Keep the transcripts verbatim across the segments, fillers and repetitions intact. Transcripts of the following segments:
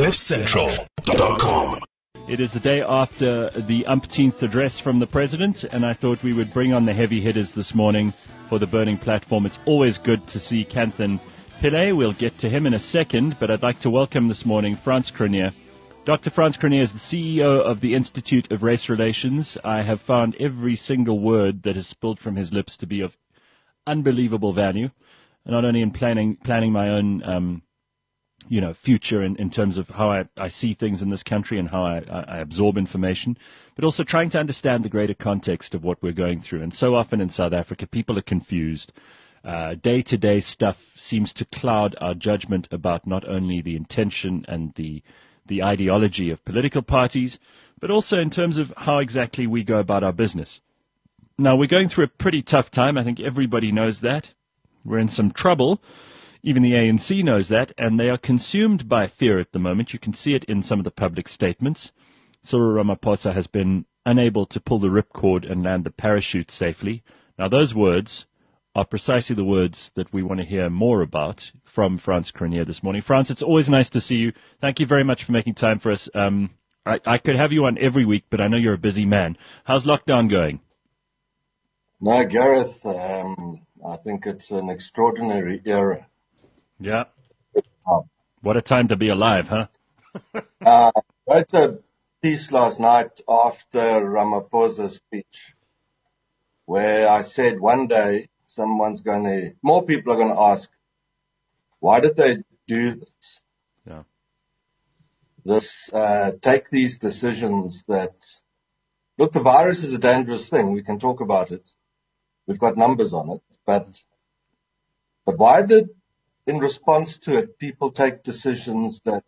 cliff central dot com. It is the day after the umpteenth address from the President, and I thought we would bring on the heavy hitters this morning for the Burning Platform. It's always good to see Kanthan Pillay. We'll get to him in a second, but I'd like to welcome this morning Frans Cronje. Doctor Frans Cronje is the C E O of the Institute of Race Relations. I have found every single word that has spilled from his lips to be of unbelievable value, not only in planning planning my own um, you know, future in, in terms of how I, I see things in this country and how I, I absorb information, but also trying to understand the greater context of what we're going through. And so often in South Africa, people are confused. Uh, day-to-day stuff seems to cloud our judgment about not only the intention and the the ideology of political parties, but also in terms of how exactly we go about our business. Now, we're going through a pretty tough time. I think everybody knows that. We're in some trouble. Even the A N C knows that, and they are consumed by fear at the moment. You can see it in some of the public statements. Cyril Ramaphosa has been unable to pull the ripcord and land the parachute safely. Now, those words are precisely the words that we want to hear more about from Frans Cronje this morning. Frans, it's always nice to see you. Thank you very much for making time for us. Um, I, I could have you on every week, but I know you're a busy man. How's lockdown going? No, Gareth, um, I think it's an extraordinary era. Yeah. What a time to be alive, huh? uh, I wrote a piece last night after Ramaphosa's speech where I said one day someone's going to, more people are going to ask, why did they do this? Yeah. This, uh, take these decisions that, look, the virus is a dangerous thing. We can talk about it. We've got numbers on it, but, but why did, in response to it, people take decisions that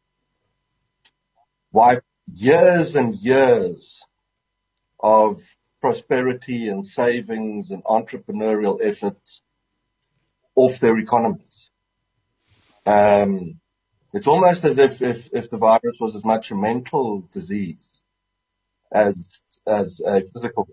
wipe years and years of prosperity and savings and entrepreneurial efforts off their economies? Um, it's almost as if, if, if the virus was as much a mental disease as, as a physical.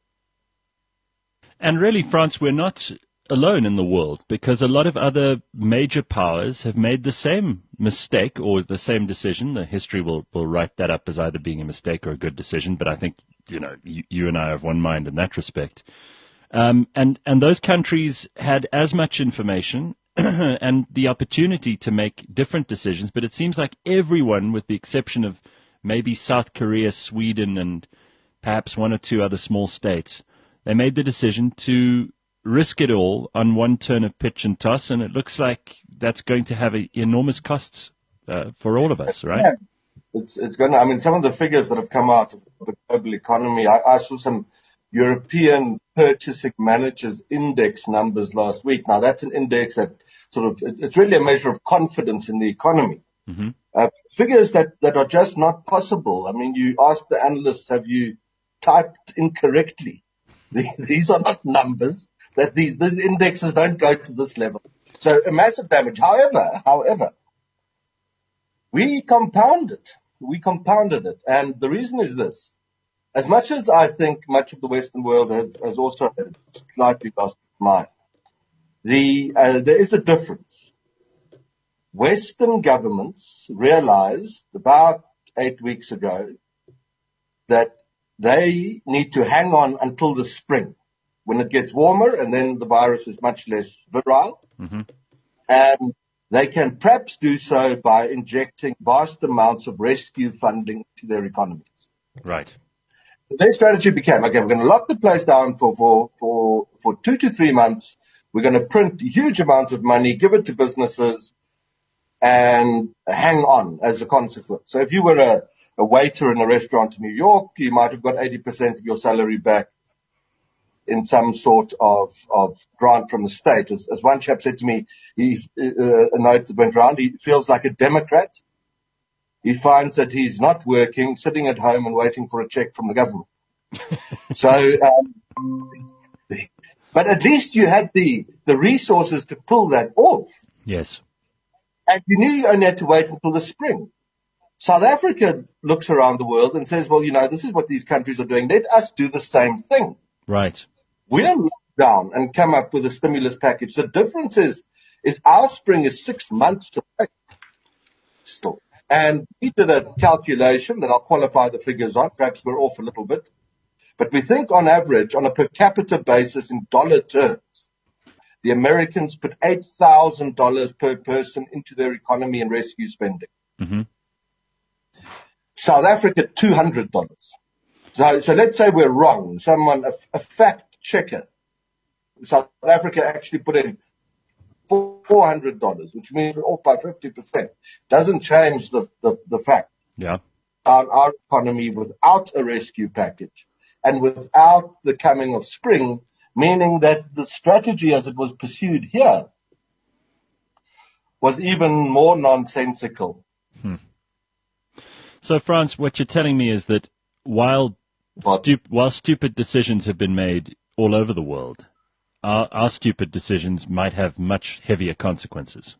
And really, Frans, we're not alone in the world, because a lot of other major powers have made the same mistake or the same decision. The history will, will write that up as either being a mistake or a good decision, but I think, you know, you, you and I have one mind in that respect. Um, and, and those countries had as much information and the opportunity to make different decisions, but it seems like everyone, with the exception of maybe South Korea, Sweden, and perhaps one or two other small states, they made the decision to risk it all on one turn of pitch and toss, and it looks like that's going to have a, enormous costs uh, for all of us, right? Yeah. It's it's going to, I mean, some of the figures that have come out of the global economy, I, I saw some European Purchasing Managers Index numbers last week. Now, that's an index that sort of, it's really a measure of confidence in the economy. Mm-hmm. Uh, figures that, that are just not possible. I mean, you ask the analysts, have you typed incorrectly? These are not numbers. That these, these indexes don't go to this level. So a massive damage. However, however, we compound it. We compounded it. And the reason is this. As much as I think much of the Western world has, has also slightly lost its mind, the, uh, there is a difference. Western governments realized about eight weeks ago that they need to hang on until the spring, when it gets warmer, and then the virus is much less virile. Mm-hmm. And they can perhaps do so by injecting vast amounts of rescue funding to their economies. Right. Their strategy became, okay, we're going to lock the place down for, for, for, for two to three months. We're going to print huge amounts of money, give it to businesses, and hang on as a consequence. So if you were a, a waiter in a restaurant in New York, you might have got eighty percent of your salary back in some sort of, of grant from the state. As, as one chap said to me, he, uh, a note that went around, he feels like a Democrat. He finds that he's not working, sitting at home and waiting for a check from the government. so, um, but at least you had the, the resources to pull that off. Yes. And you knew you only had to wait until the spring. South Africa looks around the world and says, well, you know, this is what these countries are doing. Let us do the same thing. Right. We don't lock down and come up with a stimulus package. The difference is, is our spring is six months away still. And we did a calculation that I'll qualify the figures on. Perhaps we're off a little bit. But we think on average, on a per capita basis in dollar terms, the Americans put eight thousand dollars per person into their economy and rescue spending. Mm-hmm. South Africa, two hundred dollars. So, so let's say we're wrong. Someone, a, a fact checker, South Africa actually put in four hundred dollars, which means we're off by fifty percent. Doesn't change the, the, the fact. Yeah. Our, our economy without a rescue package and without the coming of spring, meaning that the strategy as it was pursued here was even more nonsensical. Hmm. So, Frans, what you're telling me is that while stup- while stupid decisions have been made all over the world, our, our stupid decisions might have much heavier consequences.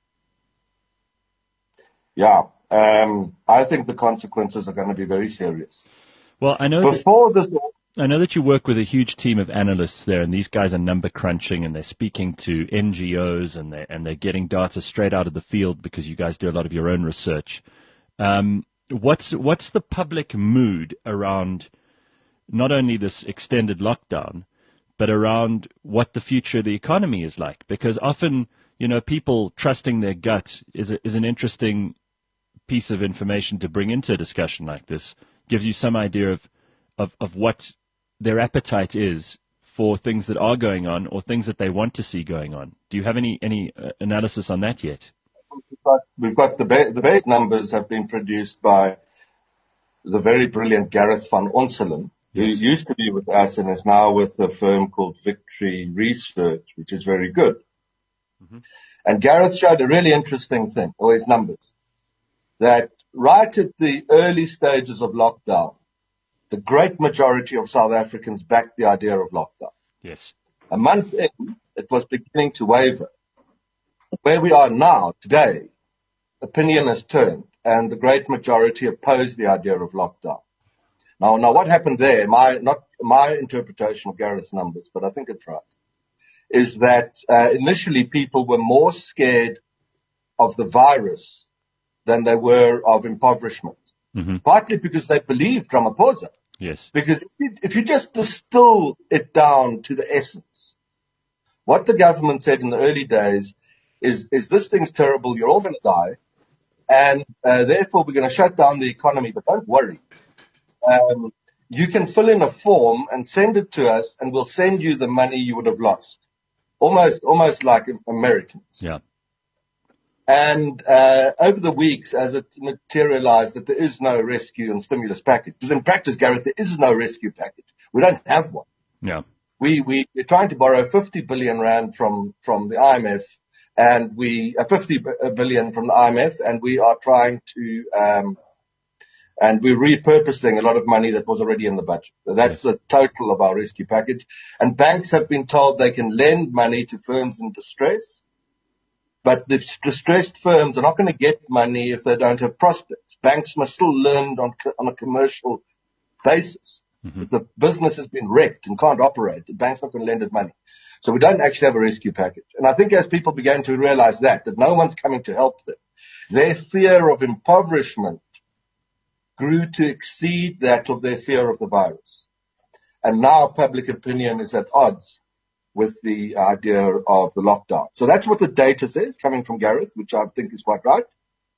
Yeah, um, I think the consequences are going to be very serious. Well, I know Before that, this, I know that you work with a huge team of analysts there, and these guys are number crunching, and they're speaking to N G Os, and they're, and they're getting data straight out of the field because you guys do a lot of your own research. Um, what's what's the public mood around not only this extended lockdown, but around what the future of the economy is like? Because often, you know, people trusting their gut is a, is an interesting piece of information to bring into a discussion like this. Gives you some idea of, of, of what their appetite is for things that are going on or things that they want to see going on. Do you have any, any uh, analysis on that yet? we've got, we've got the, ba- the base numbers have been produced by the very brilliant Gareth van Onselen, who Yes. used to be with us and is now with a firm called Victory Research, which is very good. Mm-hmm. And Gareth showed a really interesting thing, or his numbers, that right at the early stages of lockdown, the great majority of South Africans backed the idea of lockdown. Yes. A month in, it was beginning to waver. Where we are now, today, opinion has turned, and the great majority oppose the idea of lockdown. Now, now, what happened there, my, not my interpretation of Gareth's numbers, but I think it's right, is that uh, initially people were more scared of the virus than they were of impoverishment. Mm-hmm. Partly because they believed Ramaphosa. Yes. Because if you, if you just distill it down to the essence, what the government said in the early days is, is this thing's terrible, you're all going to die, and uh, therefore we're going to shut down the economy, but don't worry. Um, you can fill in a form and send it to us, and we'll send you the money you would have lost. Almost, almost like Americans. Yeah. And uh, over the weeks, as it materialized that there is no rescue and stimulus package, because in practice, Gareth, there is no rescue package. We don't have one. Yeah. We, we, we're trying to borrow fifty billion rand from, from the I M F, and we, uh, fifty billion from the I M F, and we are trying to, um, and we're repurposing a lot of money that was already in the budget. So that's yes. the total of our rescue package. And banks have been told they can lend money to firms in distress. But the distressed firms are not going to get money if they don't have prospects. Banks must still lend on, on a commercial basis. Mm-hmm. If the business has been wrecked and can't operate, the bank's not going to lend it money. So we don't actually have a rescue package. And I think as people began to realize that, that no one's coming to help them, their fear of impoverishment grew to exceed that of their fear of the virus. And now public opinion is at odds with the idea of the lockdown. So that's what the data says, coming from Gareth, which I think is quite right.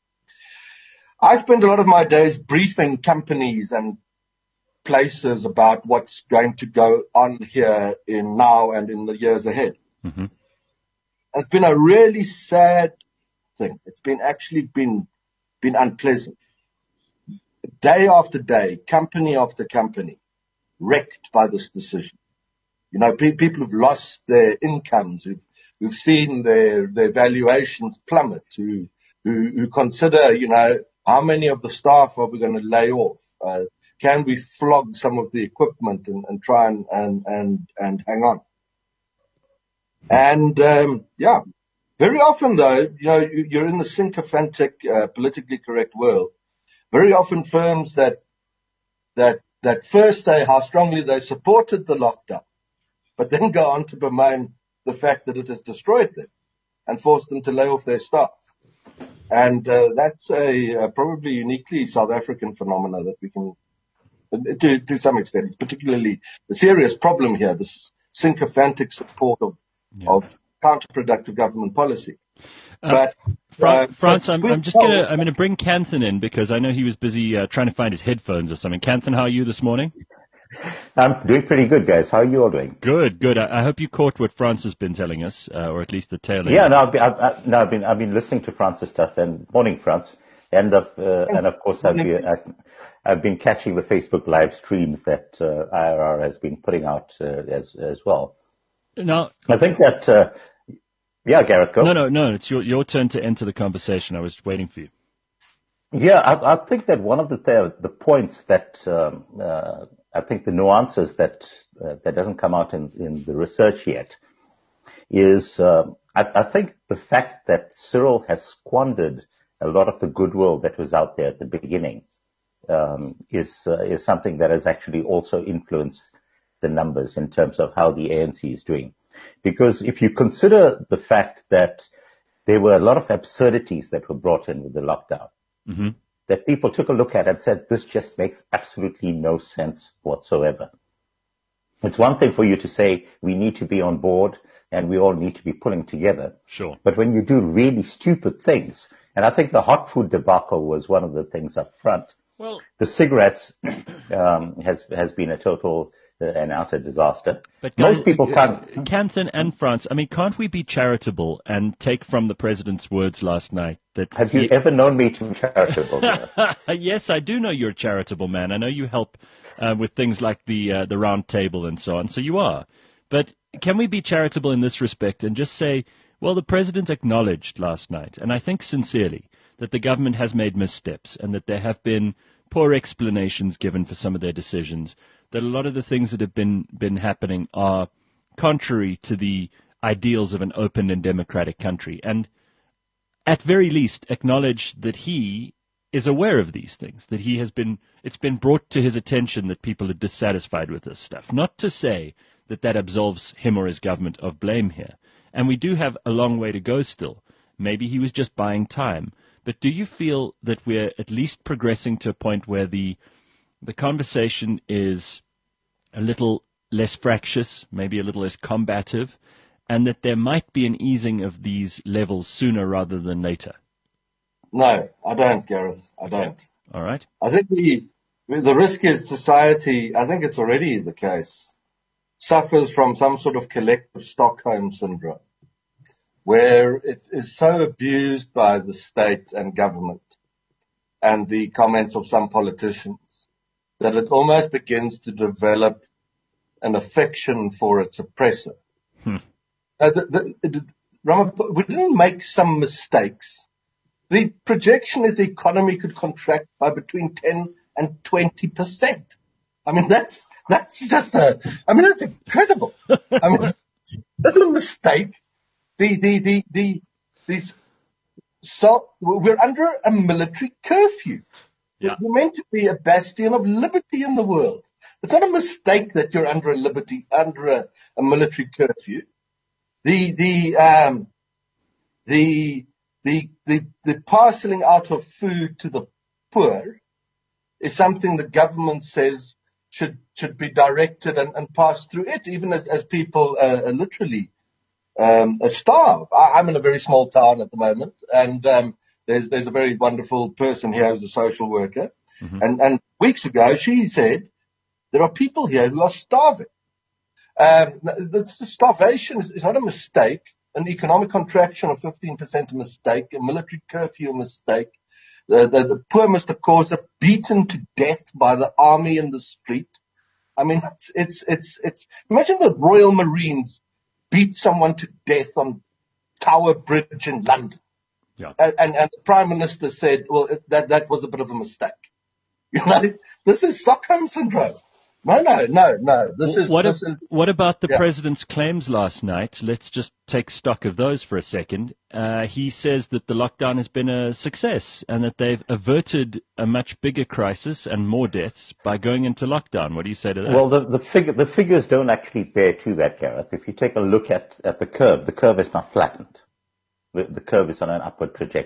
I spend a lot of my days briefing companies and places about what's going to go on here in now and in the years ahead. Mm-hmm. It's been a really sad thing. It's been actually been, been unpleasant. Day after day, company after company, wrecked by this decision. You know, pe- people have lost their incomes, who've, who've seen their, their valuations plummet, who, who, who consider, you know, how many of the staff are we going to lay off? Uh, can we flog some of the equipment and, and try and, and, and, and hang on? And, um, yeah, very often though, you know, you, you're in the sycophantic, uh, politically correct world. Very often firms that, that, that first say how strongly they supported the lockdown, but then go on to bemoan the fact that it has destroyed them and forced them to lay off their staff. And uh, that's a uh, probably uniquely South African phenomena that we can, to, to some extent, it's particularly the serious problem here, this sycophantic support of, yeah. of counterproductive government policy. Um, but Fra- uh, France, so I'm, I'm just gonna I'm gonna bring Canthan in because I know he was busy uh, trying to find his headphones or something. Canthan, how are you this morning? I'm doing pretty good, guys. How are you all doing? Good, good. I, I hope you caught what France has been telling us, uh, or at least the tail end. Yeah, no, I've been, I've, I've, no, I've been I've been listening to France's stuff. And morning, France, and of uh, and of course I've been I, I've been catching the Facebook live streams that uh, I R R has been putting out uh, as as well. Now, I think that. Uh, Yeah, Gareth, go. No, no, no. It's your your turn to enter the conversation. I was waiting for you. Yeah, I, I think that one of the th- the points that um, uh, I think the nuances that uh, that doesn't come out in, in the research yet is uh, I, I think the fact that Cyril has squandered a lot of the goodwill that was out there at the beginning um, is uh, is something that has actually also influenced the numbers in terms of how the A N C is doing. Because if you consider the fact that there were a lot of absurdities that were brought in with the lockdown, mm-hmm. that people took a look at and said, this just makes absolutely no sense whatsoever. It's one thing for you to say, we need to be on board and we all need to be pulling together. Sure. But when you do really stupid things, and I think the hot food debacle was one of the things up front. Well, the cigarettes um, has has been a total uh, and utter disaster. But most people can't. Canthan and France, I mean, can't we be charitable and take from the president's words last night that? Have you he... ever known me to be charitable? Yes, I do know you're a charitable man. I know you help uh, with things like the uh, the round table and so on. So you are. But can we be charitable in this respect and just say, well, the president acknowledged last night, and I think sincerely, that the government has made missteps and that there have been poor explanations given for some of their decisions, that a lot of the things that have been, been happening are contrary to the ideals of an open and democratic country, and at very least acknowledge that he is aware of these things, that he has been, it's been brought to his attention that people are dissatisfied with this stuff. Not to say that that absolves him or his government of blame here. And we do have a long way to go still. Maybe he was just buying time. But do you feel that we're at least progressing to a point where the the conversation is a little less fractious, maybe a little less combative, and that there might be an easing of these levels sooner rather than later? No, I don't, Gareth. I don't. All right. I think the the risk is society, I think it's already the case, suffers from some sort of collective Stockholm syndrome, where it is so abused by the state and government and the comments of some politicians that it almost begins to develop an affection for its oppressor. Hmm. Uh, the, the, the, Ramaphosa, we didn't make some mistakes. The projection is the economy could contract by between ten and twenty percent. I mean, that's, that's just a, I mean, that's incredible. I mean, that's a mistake. The, the, the, the, these, so we're under a military curfew. Yeah. We're meant to be a bastion of liberty in the world. It's not a mistake that you're under a liberty, under a, a military curfew. The, the, um, the, the, the, the parceling out of food to the poor is something the government says should, should be directed and, and passed through it, even as, as people, uh, literally, Um, a starve. I, I'm in a very small town at the moment, and um, there's there's a very wonderful person here who's a social worker, mm-hmm. and and weeks ago she said there are people here who are starving. Um, the, the starvation is, is not a mistake. An economic contraction of fifteen percent a mistake. A military curfew a mistake. The, the, the poor Mister Khoza beaten to death by the army in the street. I mean, it's it's it's, it's imagine the Royal Marines beat someone to death on Tower Bridge in London. Yeah. And, and, and the Prime Minister said, well, it, that, that was a bit of a mistake. You know, this is Stockholm Syndrome. No, no, no, no. This is, what, this a, is, what about the yeah. president's claims last night? Let's just take stock of those for a second. Uh, he says that the lockdown has been a success and that they've averted a much bigger crisis and more deaths by going into lockdown. What do you say to that? Well, the, the, figure, the figures don't actually bear to that, Gareth. If you take a look at, at the curve, the curve is not flattened. The, the curve is on an upward trajectory.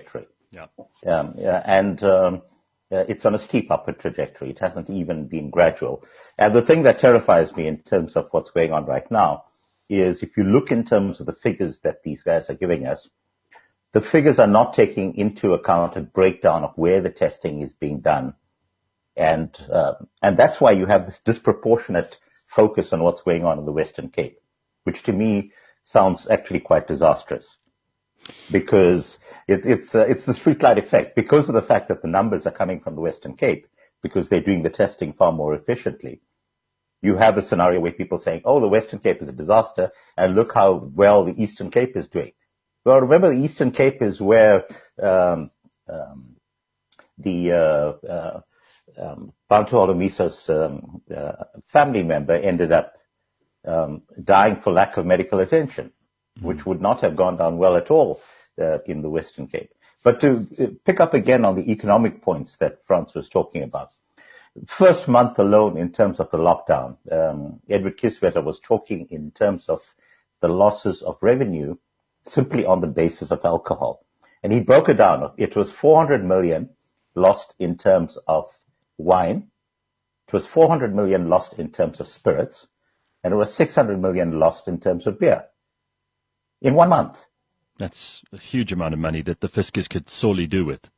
Yeah. Um, yeah, and um, uh, it's on a steep upward trajectory. It hasn't even been gradual. And the thing that terrifies me in terms of what's going on right now is if you look in terms of the figures that these guys are giving us, the figures are not taking into account a breakdown of where the testing is being done. And uh, and that's why you have this disproportionate focus on what's going on in the Western Cape, which to me sounds actually quite disastrous. Because it, it's uh, it's the streetlight effect. Because of the fact that the numbers are coming from the Western Cape, because they're doing the testing far more efficiently, you have a scenario where people saying, "Oh, the Western Cape is a disaster, and look how well the Eastern Cape is doing." Well, remember, the Eastern Cape is where um, um, the uh, uh, um, Bantu Holomisa's um, uh, family member ended up um, dying for lack of medical attention, which would not have gone down well at all uh, in the Western Cape. But to uh, pick up again on the economic points that Frans was talking about, first month alone in terms of the lockdown, um, Edward Kieswetter was talking in terms of the losses of revenue simply on the basis of alcohol. And he broke it down. It was four hundred million lost in terms of wine. It was four hundred million lost in terms of spirits. And it was six hundred million lost in terms of beer. In one month. That's a huge amount of money that the fiscus could sorely do with.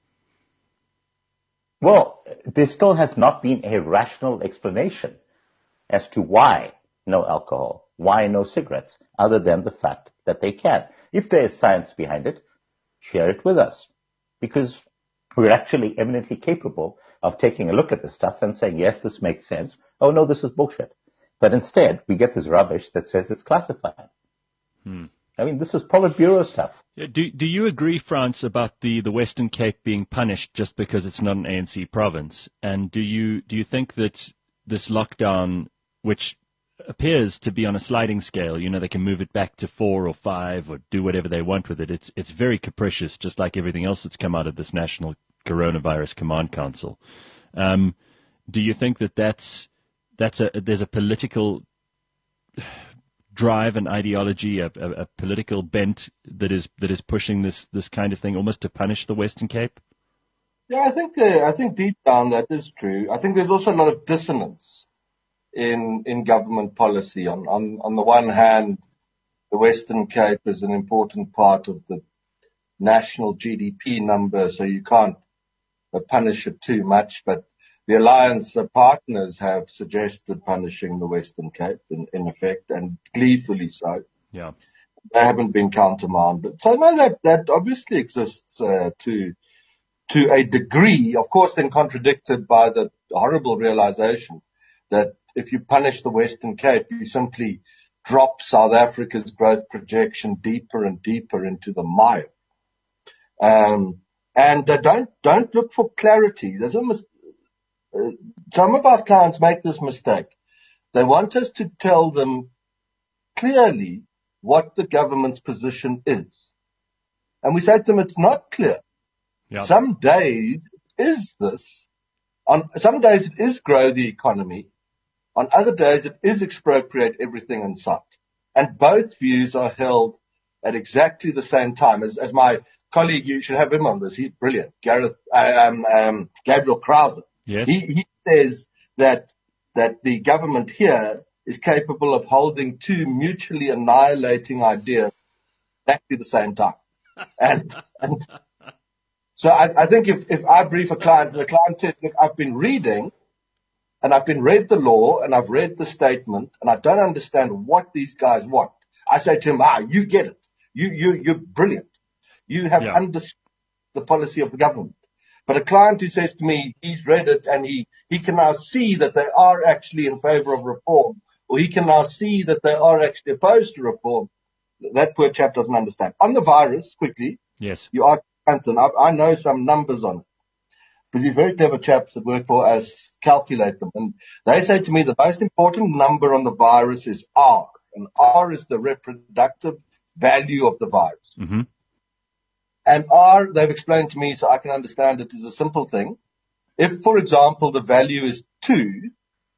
Well, there still has not been a rational explanation as to why no alcohol, why no cigarettes, other than the fact that they can. If there is science behind it, share it with us. Because we're actually eminently capable of taking a look at this stuff and saying, yes, this makes sense. Oh, no, this is bullshit. But instead, we get this rubbish that says it's classified. Hmm. I mean, this is Politburo stuff. Do do you agree, France, about the, the Western Cape being punished just because it's not an A N C province? And do you do you think that this lockdown, which appears to be on a sliding scale, you know, they can move it back to four or five or do whatever they want with it. It's it's very capricious, just like everything else that's come out of this National Coronavirus Command Council. Um, do you think that that's that's a there's a political drive and ideology, a, a, a political bent that is that is pushing this this kind of thing, almost to punish the Western Cape? Yeah, I think uh, I think deep down that is true. I think there's also a lot of dissonance in in government policy. On on on the one hand, the Western Cape is an important part of the national G D P number, so you can't uh, punish it too much. But the alliance uh, partners have suggested punishing the Western Cape in, in effect, and gleefully so. Yeah, they haven't been countermanded. So no, that that obviously exists uh, to to a degree, of course, then contradicted by the horrible realization that if you punish the Western Cape, you simply drop South Africa's growth projection deeper and deeper into the mire. Um, and uh, don't don't look for clarity. There's a mis- uh, some of our clients make this mistake. They want us to tell them clearly what the government's position is, and we say to them it's not clear. yeah. Some days it is this. On some days it is grow the economy. On other days it is expropriate everything in sight. And both views are held at exactly the same time. As, as my colleague, you should have him on this. He's brilliant. Gareth, um, um, Gabriel Krause. Yes. He, he says that that the government here is capable of holding two mutually annihilating ideas at exactly the same time. And, and so I, I think if, if I brief a client and the client says, look, I've been reading and I've been read the law and I've read the statement and I don't understand what these guys want. I say to him, ah, you get it. You, you, you're brilliant. You have Yeah. understood the policy of the government. But a client who says to me, he's read it and he, he can now see that they are actually in favor of reform, or he can now see that they are actually opposed to reform, that poor chap doesn't understand. On the virus, quickly, Yes. you asked Anthony, I, I know some numbers on it. But these very clever chaps that work for us calculate them. And they say to me the most important number on the virus is R. And R is the reproductive value of the virus. Mm-hmm. And R, they've explained to me so I can understand it, is a simple thing. If, for example, the value is two,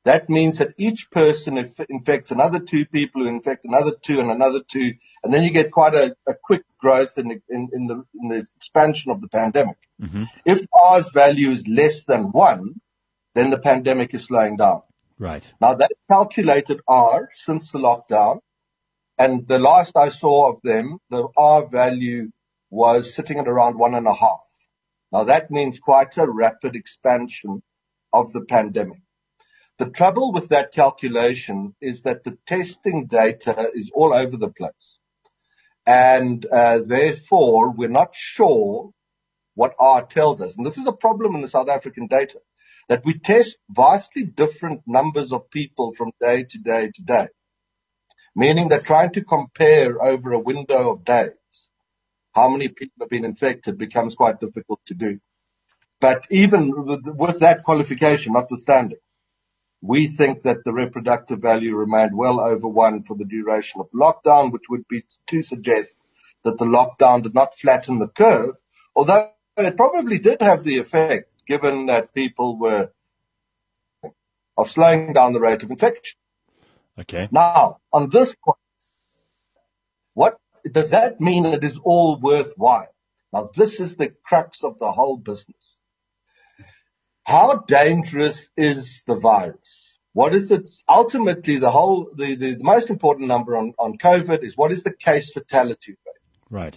that means that each person inf- infects another two people who infect another two and another two, and then you get quite a, a quick growth in the, in, in, the, in the expansion of the pandemic. Mm-hmm. If R's value is less than one, then the pandemic is slowing down. Right. Now, they've calculated R since the lockdown, and the last I saw of them, the R value was sitting at around one and a half. Now, that means quite a rapid expansion of the pandemic. The trouble with that calculation is that the testing data is all over the place. And uh, therefore, we're not sure what R tells us. And this is a problem in the South African data, that we test vastly different numbers of people from day to day to day, meaning that trying to compare over a window of days how many people have been infected becomes quite difficult to do. But even with, with that qualification notwithstanding, we think that the reproductive value remained well over one for the duration of lockdown, which would be to suggest that the lockdown did not flatten the curve, although it probably did have the effect, given that people were of slowing down the rate of infection. Okay. Now, on this point, what does that mean? It is all worthwhile. Now, this is the crux of the whole business. How dangerous is the virus? What is its ultimately the whole the, the, the most important number on, on COVID is what is the case fatality rate? Right.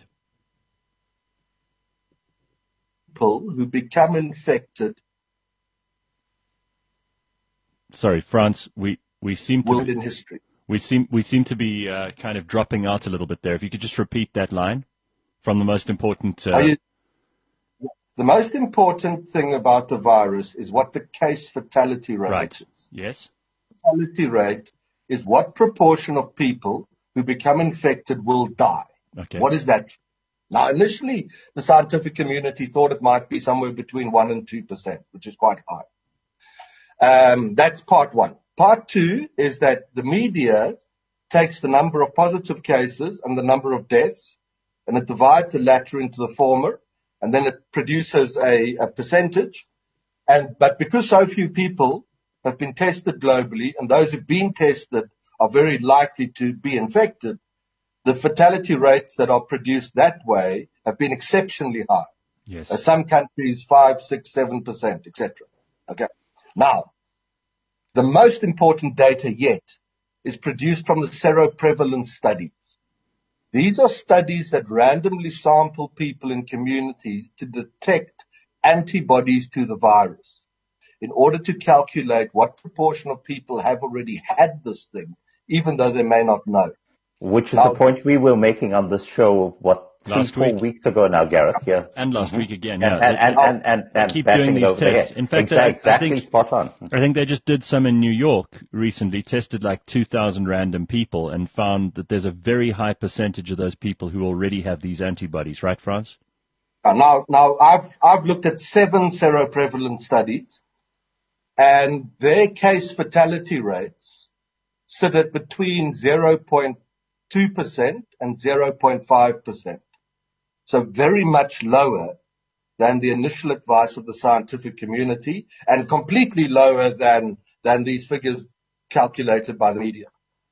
People who become infected. Sorry, France. We we seem to World be, in history. we seem we seem to be uh, kind of dropping out a little bit there. If you could just repeat that line from the most important. Uh, Are you, the most important thing about the virus is what the case fatality rate right. is. Yes. Fatality rate is what proportion of people who become infected will die. Okay. What is that? Now, initially, the scientific community thought it might be somewhere between one and two percent, which is quite high. Um, that's part one. Part two is that the media takes the number of positive cases and the number of deaths, and it divides the latter into the former, and then it produces a, a percentage. And but because so few people have been tested globally, and those who've been tested are very likely to be infected, the fatality rates that are produced that way have been exceptionally high. Yes. Uh, some countries, five, six, seven percent, et cetera. Okay. Now, the most important data yet is produced from the seroprevalence studies. These are studies that randomly sample people in communities to detect antibodies to the virus in order to calculate what proportion of people have already had this thing, even though they may not know. Which is Now, the point we were making on this show, what, three, Last four week. weeks ago now, Gareth, yeah. And last Mhm. week again, yeah. And, and, and, and, and, They and keep bashing doing it these over the tests. head. In fact, Exa- I- I exactly think- spot on. I think they just did some in New York recently, tested like two thousand random people and found that there's a very high percentage of those people who already have these antibodies, right, France? Uh, Now, now I've, I've looked at seven seroprevalence studies, and their case fatality rates sit at between zero point two percent and zero point five percent. So very much lower than the initial advice of the scientific community, and completely lower than, than these figures calculated by the media.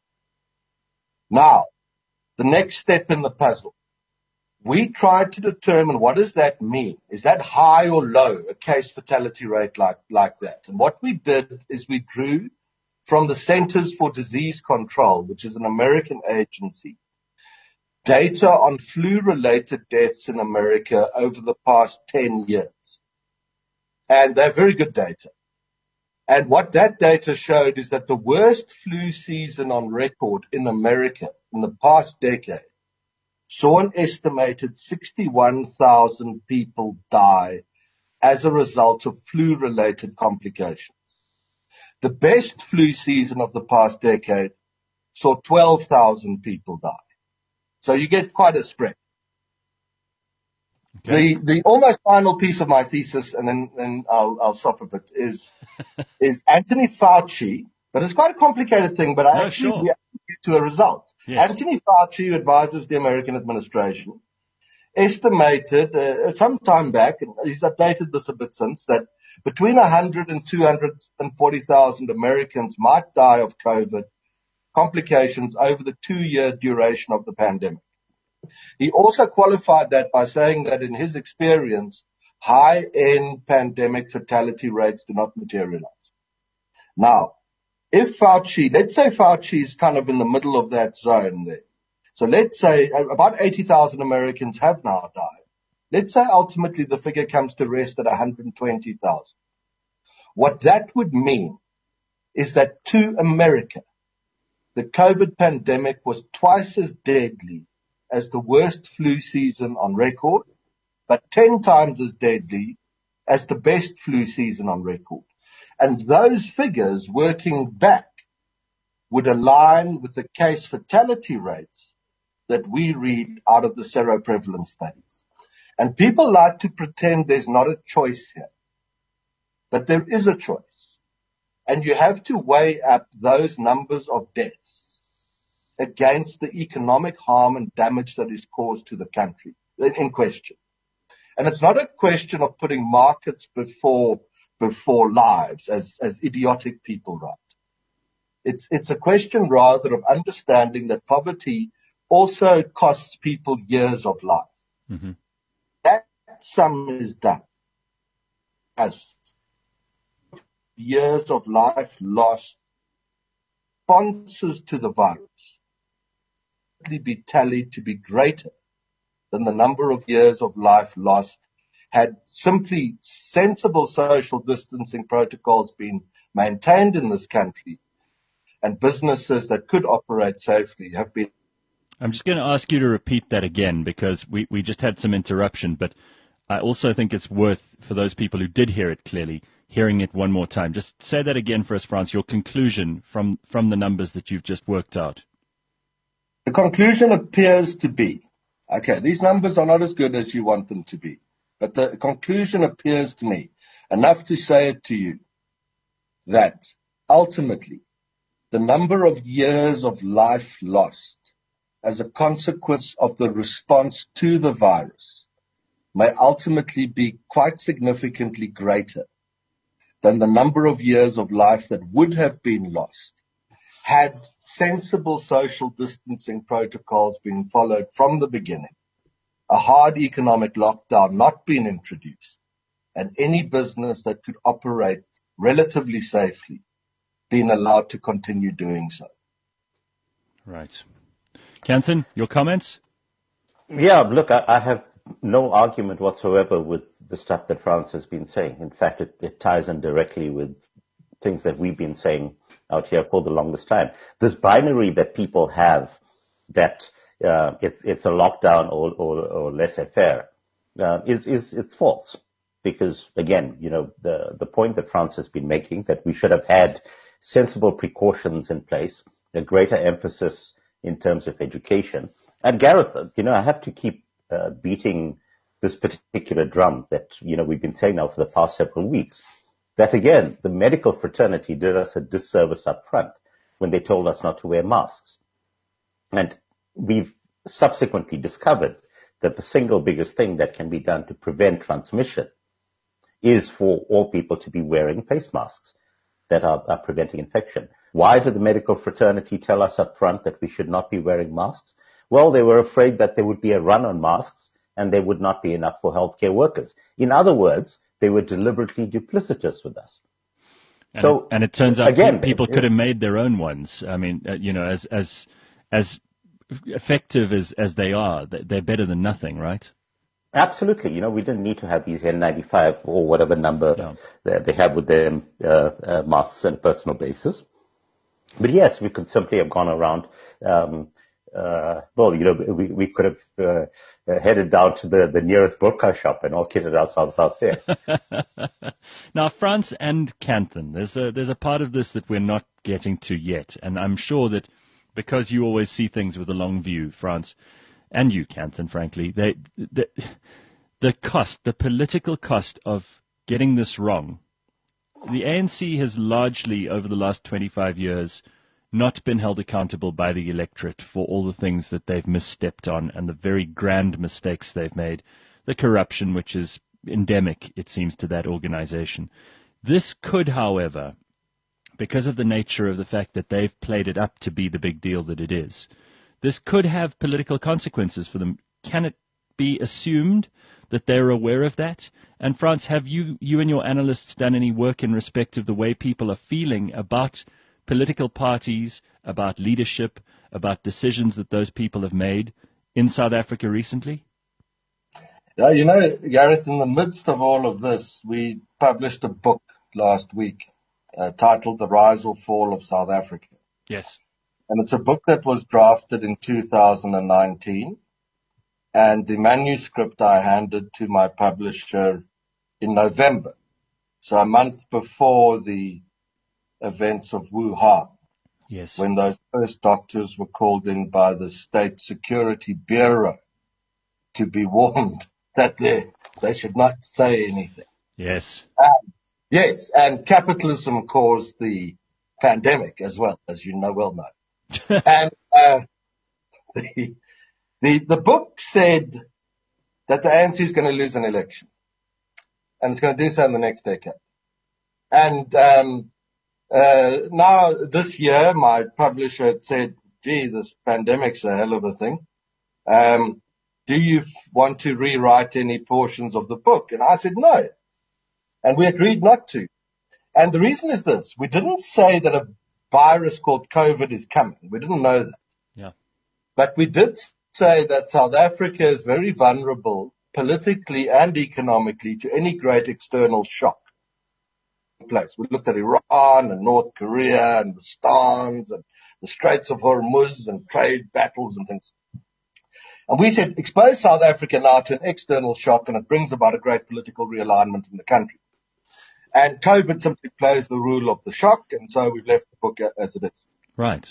Now, the next step in the puzzle. We tried to determine what does that mean? Is that high or low, a case fatality rate like, like that? And what we did is we drew from the Centers for Disease Control, which is an American agency, data on flu-related deaths in America over the past ten years. And they're very good data. And what that data showed is that the worst flu season on record in America in the past decade saw an estimated sixty-one thousand people die as a result of flu-related complications. The best flu season of the past decade saw twelve thousand people die. So you get quite a spread. Okay. The the almost final piece of my thesis, and then, then I'll, I'll stop a bit, is is Anthony Fauci, but it's quite a complicated thing, but I No, actually sure. we actually get to a result. Yes. Anthony Fauci, who advises the American administration, estimated uh, some time back, and he's updated this a bit since, that between one hundred and two hundred forty thousand Americans might die of COVID complications over the two-year duration of the pandemic. He also qualified that by saying that in his experience, high-end pandemic fatality rates do not materialize. Now, if Fauci, let's say Fauci is kind of in the middle of that zone there. So let's say about eighty thousand Americans have now died. Let's say ultimately the figure comes to rest at one hundred twenty thousand. What that would mean is that to America, the COVID pandemic was twice as deadly as the worst flu season on record, but ten times as deadly as the best flu season on record. And those figures working back would align with the case fatality rates that we read out of the seroprevalence studies. And people like to pretend there's not a choice here. But there is a choice. And you have to weigh up those numbers of deaths against the economic harm and damage that is caused to the country in question. And it's not a question of putting markets before before lives, as, as idiotic people write. It's, it's a question rather of understanding that poverty also costs people years of life. Mm-hmm. That sum is done as years of life lost, responses to the virus be tallied to be greater than the number of years of life lost had simply sensible social distancing protocols been maintained in this country and businesses that could operate safely have been. I'm just going to ask you to repeat that again because we, we just had some interruption, but I also think it's worth, for those people who did hear it clearly, hearing it one more time. Just say that again for us, Frans, your conclusion from, from the numbers that you've just worked out. The conclusion appears to be, okay, these numbers are not as good as you want them to be, but the conclusion appears to me, enough to say it to you, that ultimately the number of years of life lost as a consequence of the response to the virus may ultimately be quite significantly greater than the number of years of life that would have been lost had sensible social distancing protocols been followed from the beginning, a hard economic lockdown not been introduced, and any business that could operate relatively safely being allowed to continue doing so. Right. Kanthan, your comments? Yeah, look, I, I have no argument whatsoever with the stuff that Frans has been saying. In fact, it, it ties in directly with things that we've been saying out here for the longest time. This binary that people have that uh, it's it's a lockdown or, or, or laissez-faire uh, is is it's false. Because again, you know, the the point that Frans has been making, that we should have had sensible precautions in place, a greater emphasis in terms of education. And Gareth, you know, I have to keep uh, beating this particular drum that, you know, we've been saying now for the past several weeks, that again, the medical fraternity did us a disservice up front when they told us not to wear masks. And we've subsequently discovered that the single biggest thing that can be done to prevent transmission is for all people to be wearing face masks that are, are preventing infection. Why did the medical fraternity tell us up front that we should not be wearing masks? Well, they were afraid that there would be a run on masks and there would not be enough for healthcare workers. In other words, they were deliberately duplicitous with us. And so, it, and it turns out again, people it, could have made their own ones. I mean, uh, you know, as as as effective as as they are, they're better than nothing, right? Absolutely. You know, we didn't need to have these N ninety-five or whatever number no. that they have with their uh, uh, masks on a personal basis. But yes, we could simply have gone around. Um, uh, well, you know, we, we could have uh, headed down to the, the nearest burqa shop and all kitted ourselves out there. Now, Frans and Kanthan, there's a, there's a part of this that we're not getting to yet. And I'm sure that because you always see things with a long view, Frans, and you, Kanthan, frankly, they, the, the cost, the political cost of getting this wrong, the A N C has largely, over the last twenty-five years, not been held accountable by the electorate for all the things that they've misstepped on and the very grand mistakes they've made. The corruption, which is endemic, it seems, to that organization. This could, however, because of the nature of the fact that they've played it up to be the big deal that it is, this could have political consequences for them. Can it be assumed that they're aware of that? And Frans, have you, you and your analysts done any work in respect of the way people are feeling about political parties, about leadership, about decisions that those people have made in South Africa recently? Yeah, you know, Gareth, in the midst of all of this, we published a book last week uh, titled The Rise or Fall of South Africa. Yes. And it's a book that was drafted in two thousand nineteen. And the manuscript I handed to my publisher in November. So a month before the events of Wuhan. Yes. When those first doctors were called in by the State Security Bureau to be warned that they, they should not say anything. Yes. Um, yes, and capitalism caused the pandemic as well, as you know well know. and uh, the, the the book said that the A N C is going to lose an election, and it's going to do so in the next decade. And um, uh, now this year, my publisher had said, "Gee, this pandemic's a hell of a thing. Um, do you f- want to rewrite any portions of the book?" And I said, "No." And we agreed not to. And the reason is this. We didn't say that a virus called COVID is coming. We didn't know that. Yeah. But we did say that South Africa is very vulnerable politically and economically to any great external shock. Place. We looked at Iran and North Korea and the Stans and the Straits of Hormuz and trade battles and things. And we said, expose South Africa now to an external shock and it brings about a great political realignment in the country. And COVID simply plays the rule of the shock, and so we've left the book as it is. Right.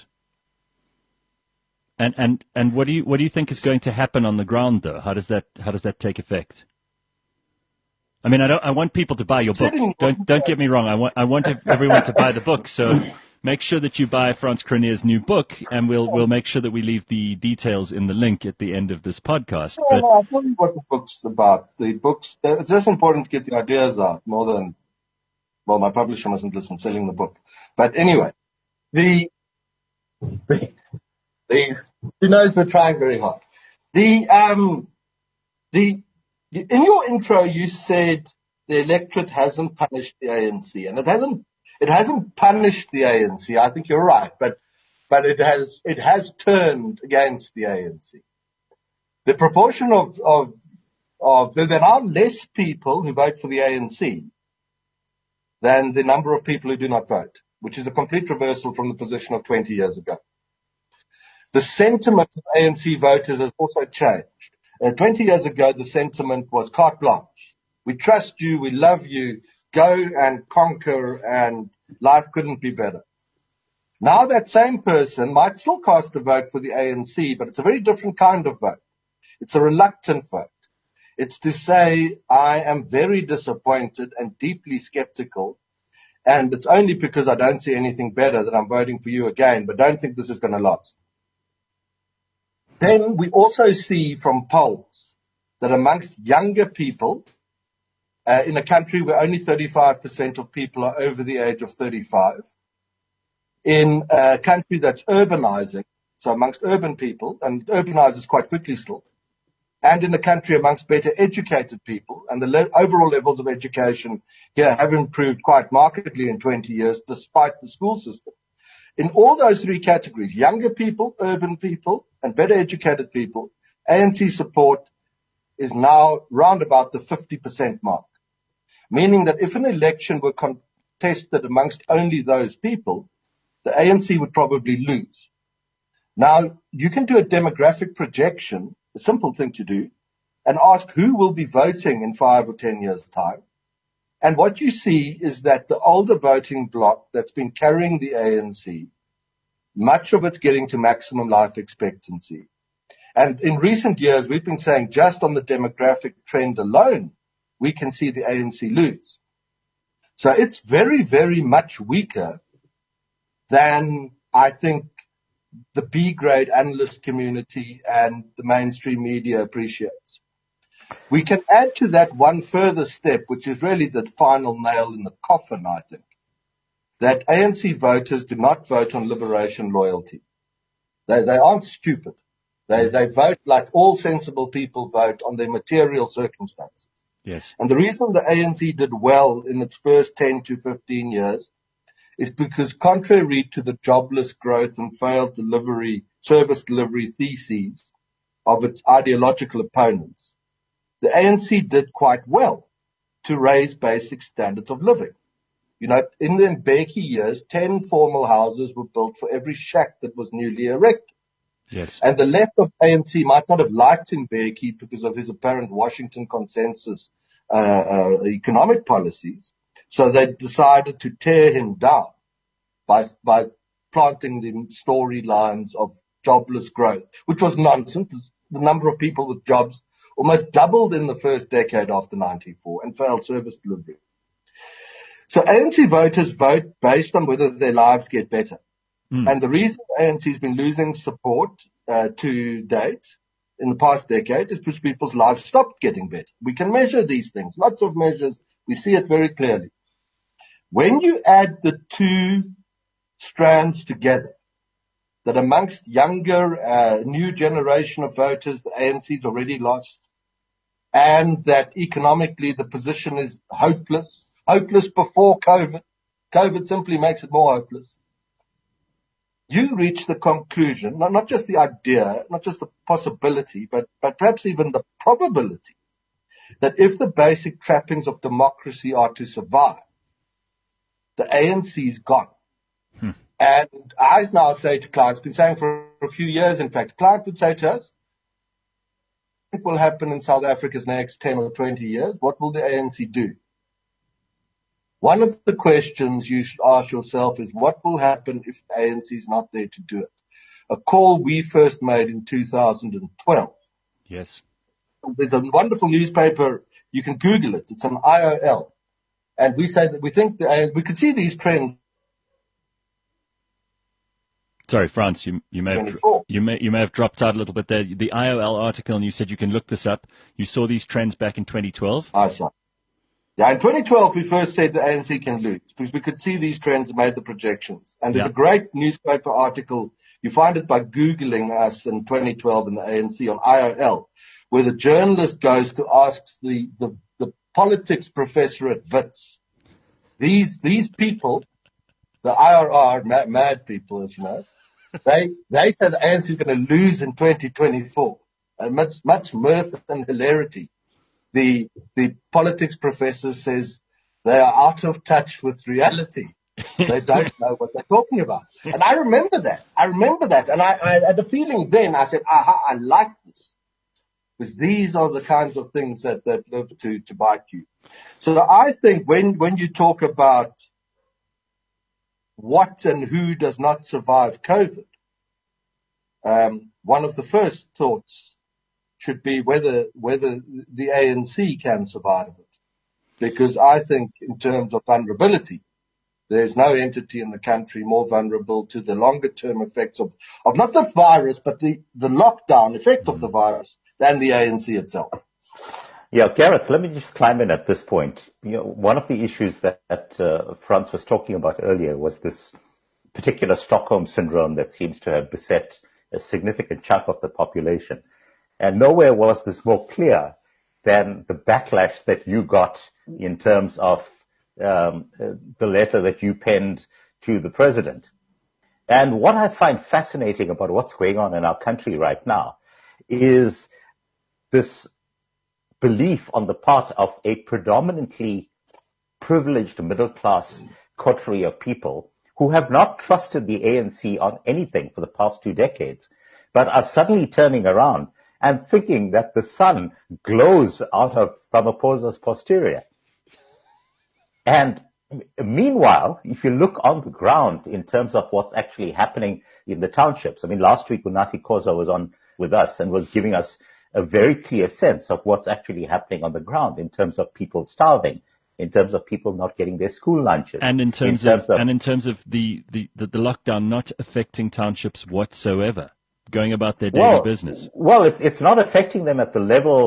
And and and what do you what do you think is going to happen on the ground, though? How does that how does that take effect? I mean, I don't. I want people to buy your book. Don't don't get me wrong. I want I want everyone to buy the book. So make sure that you buy Frans Cronje's new book, and we'll we'll make sure that we leave the details in the link at the end of this podcast. No, But no, I'll tell you what the book's about. The book's it's just important to get the ideas out more than. Well, my publisher mustn't listen selling the book. But anyway, the, the, the, who knows, we're trying very hard. The, um, the, in your intro, you said the electorate hasn't punished the A N C, and it hasn't, it hasn't punished the A N C. I think you're right, but, but it has, it has turned against the A N C. The proportion of, of, of, there are less people who vote for the A N C than the number of people who do not vote, which is a complete reversal from the position of twenty years ago. The sentiment of A N C voters has also changed. Uh, twenty years ago, the sentiment was carte blanche. We trust you, we love you, go and conquer, and life couldn't be better. Now that same person might still cast a vote for the A N C, but it's a very different kind of vote. It's a reluctant vote. It's to say, I am very disappointed and deeply skeptical, and it's only because I don't see anything better that I'm voting for you again, but don't think this is going to last. Then we also see from polls that amongst younger people, uh, in a country where only thirty-five percent of people are over the age of thirty-five, in a country that's urbanizing, so amongst urban people, and urbanizes quite quickly still, and in the country amongst better educated people, and the le- overall levels of education here have improved quite markedly in twenty years, despite the school system. In all those three categories, younger people, urban people, and better educated people, A N C support is now round about the fifty percent mark, meaning that if an election were contested amongst only those people, the A N C would probably lose. Now, you can do a demographic projection, a simple thing to do, and ask who will be voting in five or ten years' time. And what you see is that the older voting bloc that's been carrying the A N C, much of it's getting to maximum life expectancy. And in recent years, we've been saying just on the demographic trend alone, we can see the A N C lose. So it's very, very much weaker than I think the B-grade analyst community and the mainstream media appreciates. We can add to that one further step, which is really the final nail in the coffin, I think, that A N C voters do not vote on liberation loyalty. They, they aren't stupid. They, they vote like all sensible people vote on their material circumstances. Yes. And the reason the A N C did well in its first ten to fifteen years is because contrary to the jobless growth and failed delivery, service delivery theses of its ideological opponents, the A N C did quite well to raise basic standards of living. You know, in the Mbeki years, ten formal houses were built for every shack that was newly erected. Yes. And the left of A N C might not have liked Mbeki because of his apparent Washington consensus uh, uh, economic policies. So they decided to tear him down by, by planting the storylines of jobless growth, which was nonsense. The number of people with jobs almost doubled in the first decade after ninety-four and failed service delivery. So A N C voters vote based on whether their lives get better. Mm. And the reason A N C has been losing support uh, to date in the past decade is because people's lives stopped getting better. We can measure these things, lots of measures. We see it very clearly. When you add the two strands together, that amongst younger, uh, new generation of voters, the A N C's already lost, and that economically the position is hopeless, hopeless before COVID. COVID simply makes it more hopeless. You reach the conclusion, not, not just the idea, not just the possibility, but, but perhaps even the probability that if the basic trappings of democracy are to survive, the A N C's gone. Hmm. And I now say to clients, been saying for a few years, in fact, clients would say to us, what will happen in South Africa's next ten or twenty years? What will the A N C do? One of the questions you should ask yourself is what will happen if the A N C is not there to do it? A call we first made in two thousand twelve. Yes. There's a wonderful newspaper. You can Google it. It's an I O L. And we say that we think that we could see these trends. Sorry, Frans, you, you may have, you may, you may have dropped out a little bit there. The I O L article, and you said you can look this up. You saw these trends back in twenty twelve? I saw. Yeah, in twenty twelve, we first said the A N C can lose because we could see these trends and made the projections. And there's yeah. a great newspaper article. You find it by Googling us in twenty twelve in the A N C on I O L, where the journalist goes to ask the, the, the politics professor at Wits. These, these people, the I R R, mad, mad people, as you know, they, they say the A N C is going to lose in twenty twenty-four. And much, much mirth and hilarity. The, the politics professor says they are out of touch with reality. They don't know what they're talking about. And I remember that. I remember that. And I, I had a feeling then, I said, aha, I like this. Because these are the kinds of things that, that live to, to bite you. So I think when, when you talk about what and who does not survive COVID, um, one of the first thoughts should be whether whether the A N C can survive it. Because I think in terms of vulnerability, there's no entity in the country more vulnerable to the longer term effects of, of not the virus, but the, the lockdown effect of the virus than the A N C itself. Yeah, Gareth, let me just climb in at this point. You know, one of the issues that, that uh, Frans was talking about earlier was this particular Stockholm syndrome that seems to have beset a significant chunk of the population. And nowhere was this more clear than the backlash that you got in terms of um, the letter that you penned to the president. And what I find fascinating about what's going on in our country right now is this belief on the part of a predominantly privileged middle-class coterie of people who have not trusted the A N C on anything for the past two decades, but are suddenly turning around and thinking that the sun glows out of Ramaphosa's posterior. And meanwhile, if you look on the ground in terms of what's actually happening in the townships, I mean, last week Unathi Khoza was on with us and was giving us a very clear sense of what's actually happening on the ground in terms of people starving, in terms of people not getting their school lunches. And in terms, in terms of, of, and in terms of the, the, the, the lockdown not affecting townships whatsoever. Going about their daily well, business. Well, it's, it's not affecting them at the level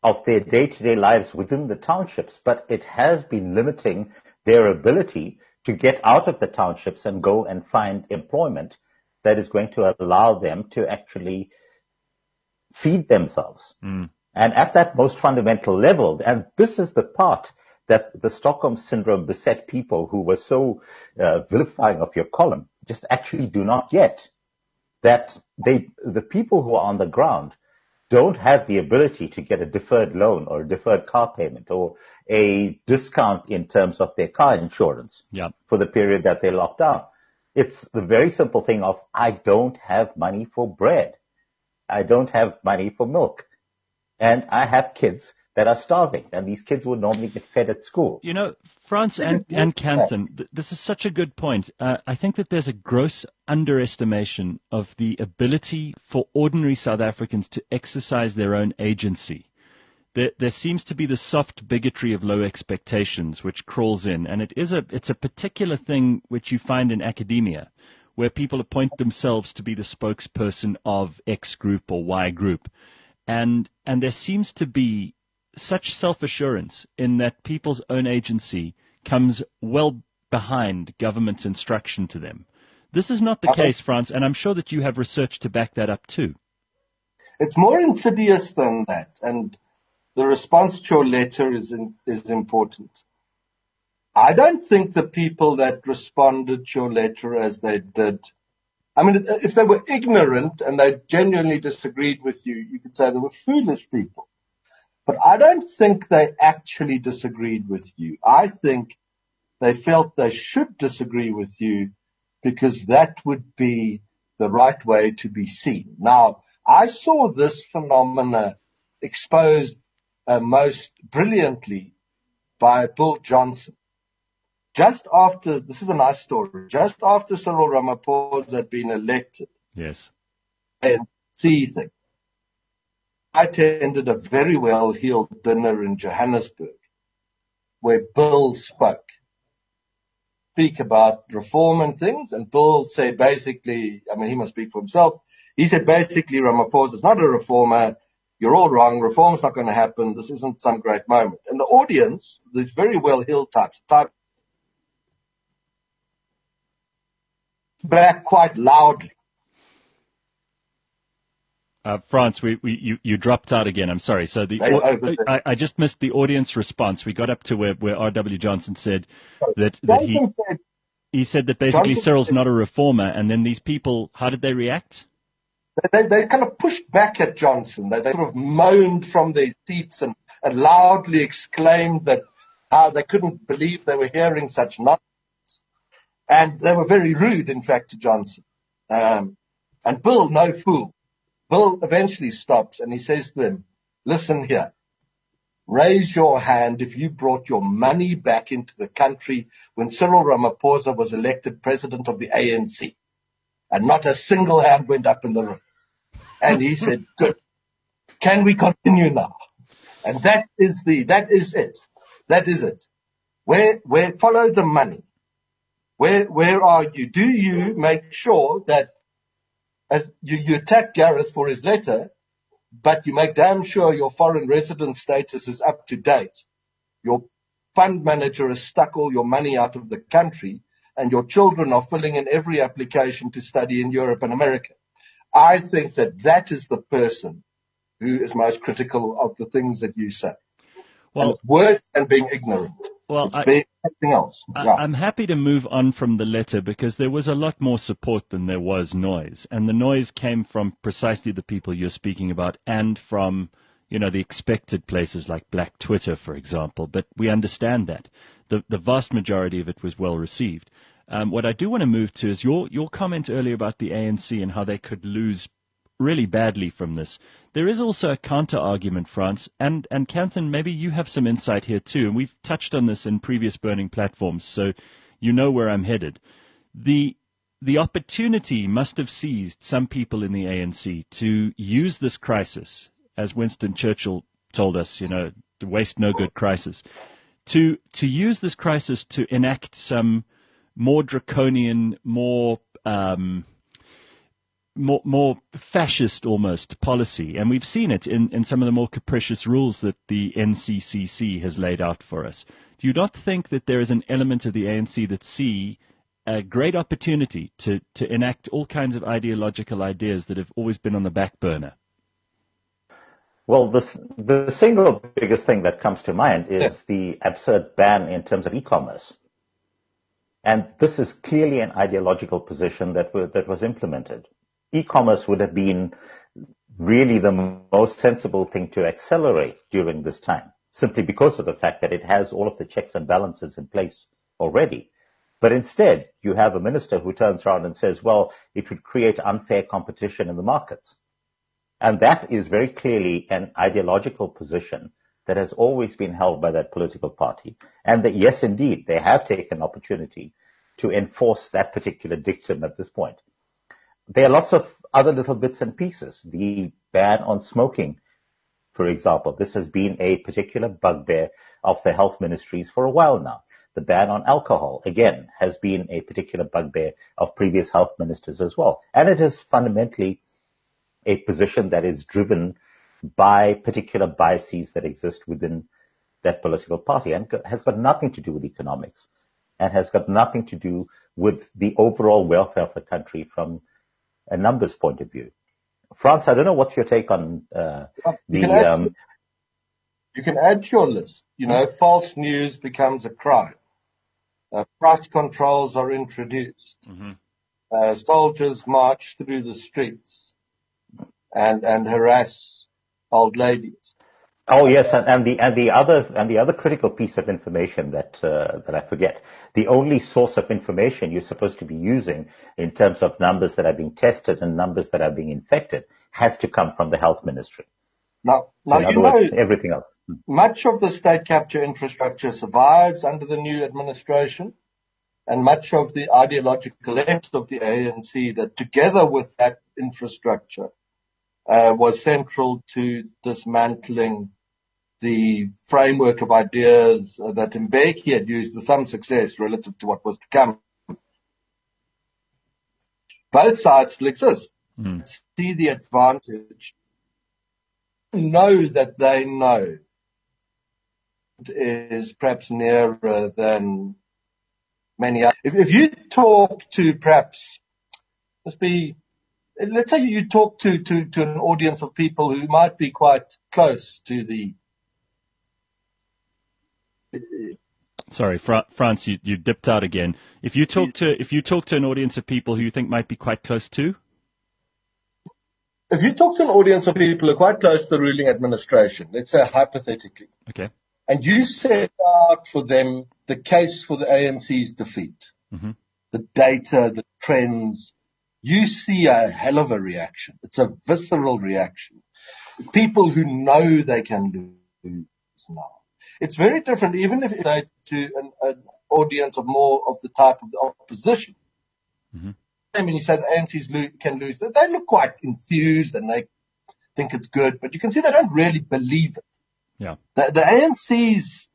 of their day-to-day lives within the townships, but it has been limiting their ability to get out of the townships and go and find employment that is going to allow them to actually feed themselves. Mm. And at that most fundamental level, and this is the part that the Stockholm Syndrome beset people who were so uh, vilifying of your column just actually do not get, that they, the people who are on the ground don't have the ability to get a deferred loan or a deferred car payment or a discount in terms of their car insurance yeah. for the period that they're locked down. It's the very simple thing of, I don't have money for bread. I don't have money for milk. And I have kids that are starving, and these kids would normally get fed at school. You know, France and, and Kanthan, th- this is such a good point. Uh, I think that there's a gross underestimation of the ability for ordinary South Africans to exercise their own agency. There, there seems to be the soft bigotry of low expectations which crawls in, and it is a it's a particular thing which you find in academia, where people appoint themselves to be the spokesperson of X group or Y group, and and there seems to be such self-assurance in that people's own agency comes well behind government's instruction to them. This is not the okay. case, France, and I'm sure that you have research to back that up too. It's more insidious than that, and the response to your letter is in, is important. I don't think the people that responded to your letter as they did, I mean, if they were ignorant and they genuinely disagreed with you, you could say they were foolish people. But I don't think they actually disagreed with you. I think they felt they should disagree with you because that would be the right way to be seen. Now, I saw this phenomena exposed uh, most brilliantly by Bill Johnson. Just after, this is a nice story, just after Cyril Ramaphosa had been elected. Yes. And see thing. I attended a very well-heeled dinner in Johannesburg where Bill spoke, speak about reform and things. And Bill said basically, I mean, he must speak for himself. He said basically, Ramaphosa is not a reformer. You're all wrong. Reform's not going to happen. This isn't some great moment. And the audience, these very well-heeled types, type back quite loudly. Uh, France, we, we, you, you dropped out again. I'm sorry. So the au- I, I just missed the audience response. We got up to where, where R W Johnson said that, that he, said, he said that basically Johnson Cyril's said, not a reformer. And then these people, how did they react? They, they kind of pushed back at Johnson. They, they sort of moaned from their seats and, and loudly exclaimed that how they couldn't believe they were hearing such nonsense. And they were very rude, in fact, to Johnson. Um, and Bill, no fool. Bill eventually stops and he says to them, listen here, raise your hand if you brought your money back into the country when Cyril Ramaphosa was elected president of the A N C. And not a single hand went up in the room. And he said, good. Can we continue now? And that is the, that is it. That is it. Where, where, follow the money. Where, where are you? Do you make sure that as you, you attack Gareth for his letter, but you make damn sure your foreign resident status is up to date. Your fund manager has stuck all your money out of the country and your children are filling in every application to study in Europe and America. I think that that is the person who is most critical of the things that you say. Well, and it's worse than being ignorant. Well, it's I, being something else. I, yeah. I'm happy to move on from the letter because there was a lot more support than there was noise. And the noise came from precisely the people you're speaking about and from, you know, the expected places like Black Twitter, for example. But we understand that. The, the vast majority of it was well received. Um, what I do want to move to is your, your comment earlier about the A N C and how they could lose really badly from this. There is also a counter-argument, France, and, and Kanthan, maybe you have some insight here too, and we've touched on this in previous burning platforms, so you know where I'm headed. The, the opportunity must have seized some people in the A N C to use this crisis, as Winston Churchill told us, you know, the waste no good crisis, to, to use this crisis to enact some more draconian, more um, more, more fascist almost policy, and we've seen it in, in some of the more capricious rules that the N C C C has laid out for us. Do you not think that there is an element of the A N C that see a great opportunity to, to enact all kinds of ideological ideas that have always been on the back burner? Well, the, the single biggest thing that comes to mind is the absurd ban in terms of e-commerce. And this is clearly an ideological position that, were, that was implemented. E-commerce would have been really the most sensible thing to accelerate during this time, simply because of the fact that it has all of the checks and balances in place already. But instead, you have a minister who turns around and says, well, it would create unfair competition in the markets. And that is very clearly an ideological position that has always been held by that political party. And that, yes, indeed, they have taken opportunity to enforce that particular dictum at this point. There are lots of other little bits and pieces. The ban on smoking, for example, this has been a particular bugbear of the health ministries for a while now. The ban on alcohol, again, has been a particular bugbear of previous health ministers as well. And it is fundamentally a position that is driven by particular biases that exist within that political party and has got nothing to do with economics and has got nothing to do with the overall welfare of the country from a numbers point of view. Frans, I don't know what's your take on uh, the... You can, add, um, you can add to your list. You know, false news becomes a crime. Uh, price controls are introduced. Mm-hmm. Uh, soldiers march through the streets and, and harass old ladies. Oh yes, and, and the and the other and the other critical piece of information that uh, that I forget. The only source of information you're supposed to be using in terms of numbers that are being tested and numbers that are being infected has to come from the health ministry. Now, So now in you other know, words, everything else. much of the state capture infrastructure survives under the new administration, and much of the ideological left of the A N C that, together with that infrastructure, uh, was central to dismantling the framework of ideas uh, that Mbeki had used with some success relative to what was to come. Both sides still exist. Mm. See the advantage. Know that they know it is perhaps nearer than many others. If, if you talk to perhaps, let's be, let's say you talk to, to, to an audience of people who might be quite close to the Sorry, Fra- Frans, you, you dipped out again. If you talk to if you talk to an audience of people who you think might be quite close to, if you talk to an audience of people who are quite close to the ruling administration, let's say hypothetically, okay, and you set out for them the case for the A N C's defeat, mm-hmm. the data, the trends, you see a hell of a reaction. It's a visceral reaction. People who know they can lose now. It's very different, even if you go to an, an audience of more of the type of the opposition. Mm-hmm. I mean, you say the A N C's lo- can lose. They look quite enthused and they think it's good, but you can see they don't really believe it. Yeah. The, the A N C's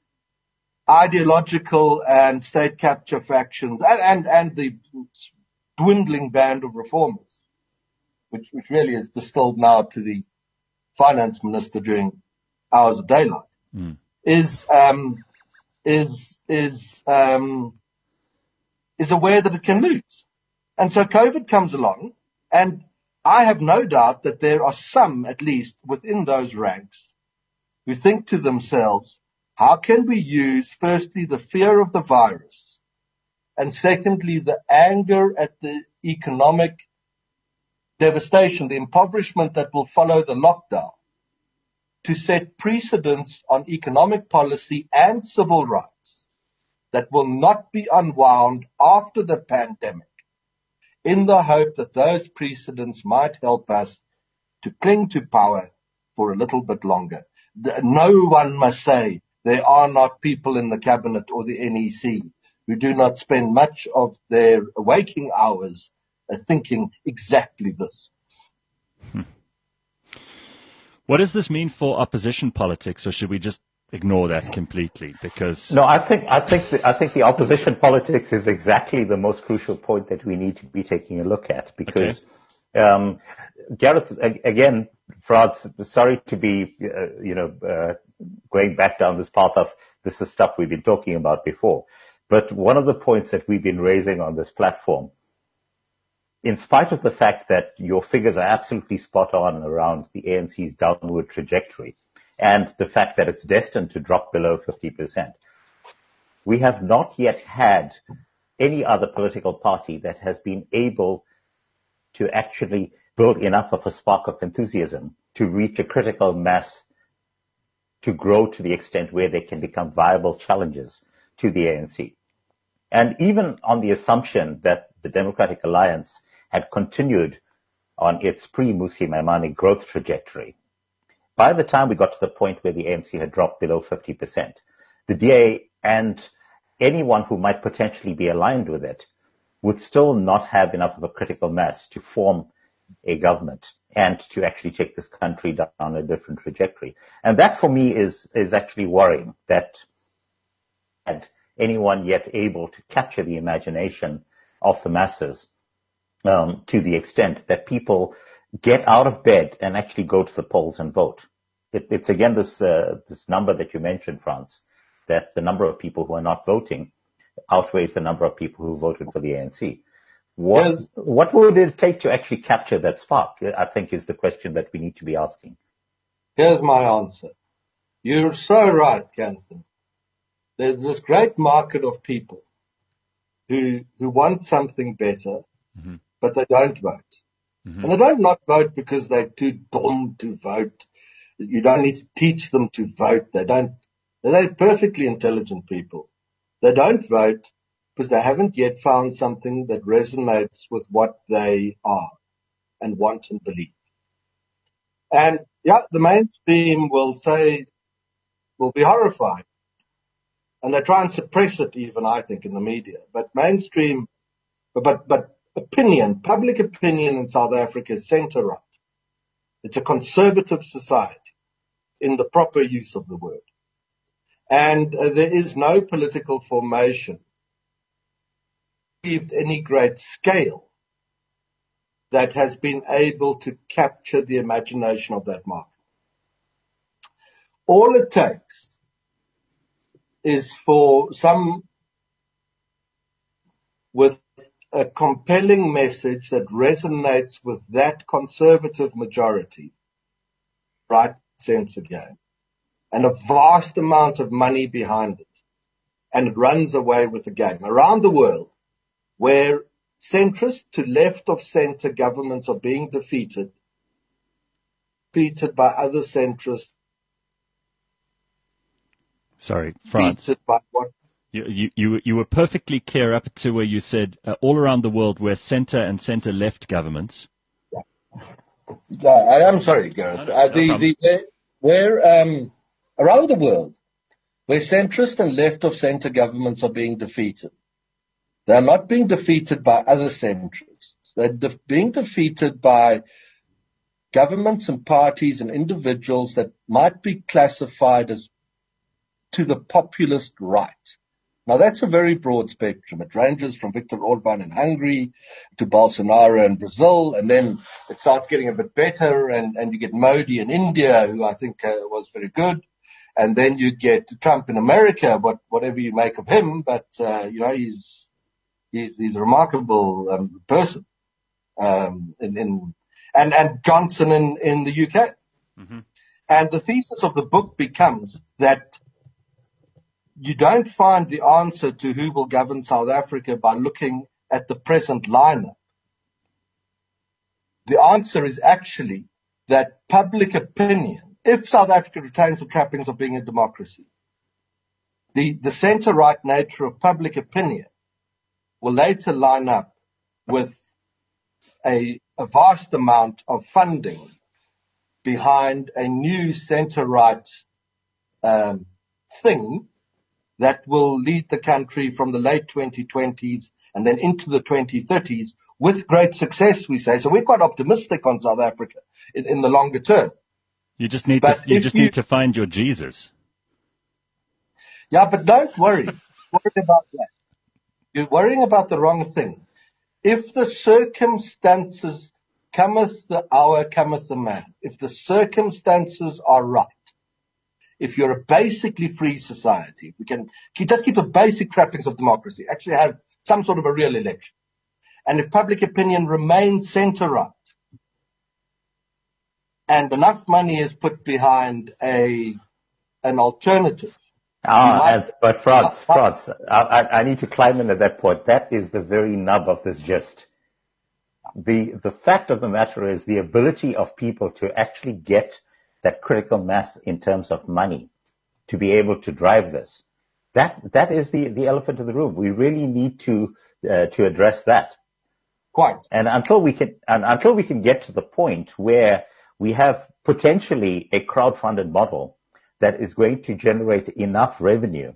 ideological and state capture factions and, and, and the dwindling band of reformers, which, which really is distilled now to the finance minister during hours of daylight, Mm. is, um, is, is, um, is aware that it can lose. And so COVID comes along, and I have no doubt that there are some, at least within those ranks, who think to themselves, how can we use, firstly, the fear of the virus, and secondly, the anger at the economic devastation, the impoverishment that will follow the lockdown, to set precedents on economic policy and civil rights that will not be unwound after the pandemic, in the hope that those precedents might help us to cling to power for a little bit longer. No one must say there are not people in the cabinet or the N E C who do not spend much of their waking hours uh, thinking exactly this. Hmm. What does this mean for opposition politics, or should we just ignore that completely? Because No, I think I think the, I think the opposition politics is exactly the most crucial point that we need to be taking a look at, because Okay. Um, Gareth, again, Frans, sorry to be, uh, you know, uh, going back down this path of this is stuff we've been talking about before. But one of the points that we've been raising on this platform, in spite of the fact that your figures are absolutely spot on around the A N C's downward trajectory and the fact that it's destined to drop below fifty percent, we have not yet had any other political party that has been able to actually build enough of a spark of enthusiasm to reach a critical mass to grow to the extent where they can become viable challenges to the A N C. And even on the assumption that the Democratic Alliance had continued on its pre-Mmusi Maimane growth trajectory, by the time we got to the point where the A N C had dropped below fifty percent, the D A and anyone who might potentially be aligned with it would still not have enough of a critical mass to form a government and to actually take this country down a different trajectory. And that for me is, is actually worrying, that had anyone yet able to capture the imagination of the masses um, to the extent that people get out of bed and actually go to the polls and vote. It, it's again this, uh, this number that you mentioned, Frans, that the number of people who are not voting outweighs the number of people who voted for the A N C. What, yes. what would it take to actually capture that spark, I think, is the question that we need to be asking. Here's my answer. You're so right, Kanthan. There's this great market of people who who want something better, mm-hmm. but they don't vote. Mm-hmm. And they don't not vote because they're too dumb to vote. You don't need to teach them to vote. They don't. They're perfectly intelligent people. They don't vote because they haven't yet found something that resonates with what they are and want and believe. And yeah, the mainstream will say, will be horrified. And they try and suppress it even, I think, in the media. But mainstream, but, but opinion, public opinion in South Africa is center-right. It's a conservative society in the proper use of the word. And uh, there is no political formation achieved any great scale that has been able to capture the imagination of that market. All it takes is for some with a compelling message that resonates with that conservative majority, right sense again, and a vast amount of money behind it, and it runs away with the game. Around the world, where centrist to left of center governments are being defeated, defeated by other centrists. Sorry, Frans. Defeated by what? You, you, you, you were perfectly clear up to where you said uh, all around the world where center and center left governments. Yeah. Yeah, I am sorry, Gareth. No, no, uh, the, no the, the, where, um, around the world, where centrist and left of center governments are being defeated, they're not being defeated by other centrists. They're de- being defeated by governments and parties and individuals that might be classified as to the populist right. Now, that's a very broad spectrum. It ranges from Viktor Orban in Hungary to Bolsonaro in Brazil, and then it starts getting a bit better, and, and you get Modi in India, who I think uh, was very good. And then you get Trump in America, what, whatever you make of him, but, uh, you know, he's, he's, he's a remarkable um, person. Um, in, in, and, and Johnson in, in the U K. Mm-hmm. And the thesis of the book becomes that you don't find the answer to who will govern South Africa by looking at the present lineup. The answer is actually that public opinion, if South Africa retains the trappings of being a democracy, the, the center-right nature of public opinion will later line up with a, a vast amount of funding behind a new center-right um, thing that will lead the country from the late twenty twenties and then into the twenty thirties with great success, we say. So we're quite optimistic on South Africa in, in the longer term. You just need but to, you just you, need to find your Jesus. Yeah, but don't worry. Worry about that. You're worrying about the wrong thing. If the circumstances cometh the hour, cometh the man. If the circumstances are right, if you're a basically free society, we can just keep the basic trappings of democracy, actually have some sort of a real election. And if public opinion remains center-right, and enough money is put behind a an alternative. Ah, and, but Frans, Frans, I, I need to climb in at that point. That is the very nub of this gist. The the fact of the matter is the ability of people to actually get that critical mass in terms of money to be able to drive this. That that is the, the elephant in the room. We really need to uh, to address that. Quite. And until we can and until we can get to the point where we have potentially a crowd-funded model that is going to generate enough revenue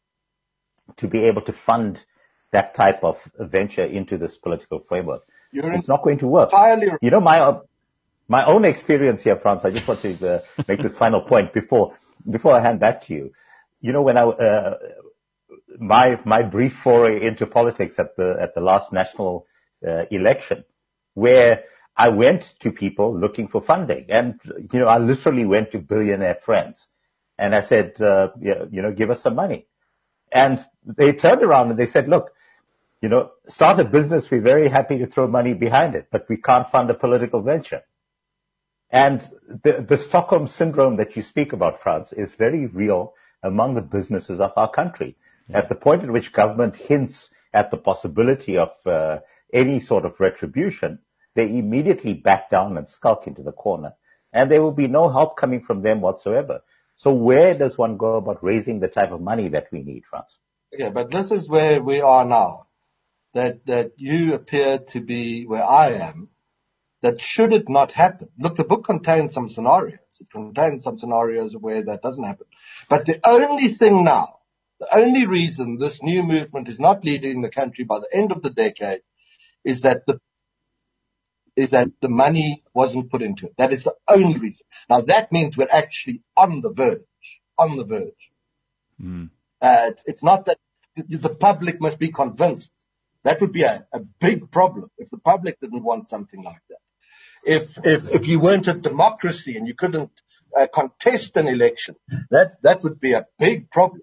to be able to fund that type of venture into this political framework, You're it's not going to work. Entirely. You know, my my own experience here, Frans, I just want to uh, make this final point before before I hand back to you. You know, when I uh, my my brief foray into politics at the at the last national uh, election, where I went to people looking for funding, and you know, I literally went to billionaire friends, and I said, uh, you know, give us some money, and they turned around and they said, look, you know, start a business. We're very happy to throw money behind it, but we can't fund a political venture. And the, the Stockholm syndrome that you speak about, Frans, is very real among the businesses of our country. Yeah. At the point at which government hints at the possibility of uh, any sort of retribution, they immediately back down and skulk into the corner, and there will be no help coming from them whatsoever. So where does one go about raising the type of money that we need, Frans? Yeah, but this is where we are now. That that you appear to be where I am. That should it not happen. Look, the book contains some scenarios. It contains some scenarios where that doesn't happen. But the only thing now, the only reason this new movement is not leading the country by the end of the decade is that the is that the money wasn't put into it. That is the only reason. Now that means we're actually on the verge, on the verge. Mm. Uh, it's, it's not that the, the public must be convinced. That would be a, a big problem if the public didn't want something like that. If if if you weren't a democracy and you couldn't uh, contest an election, that that would be a big problem.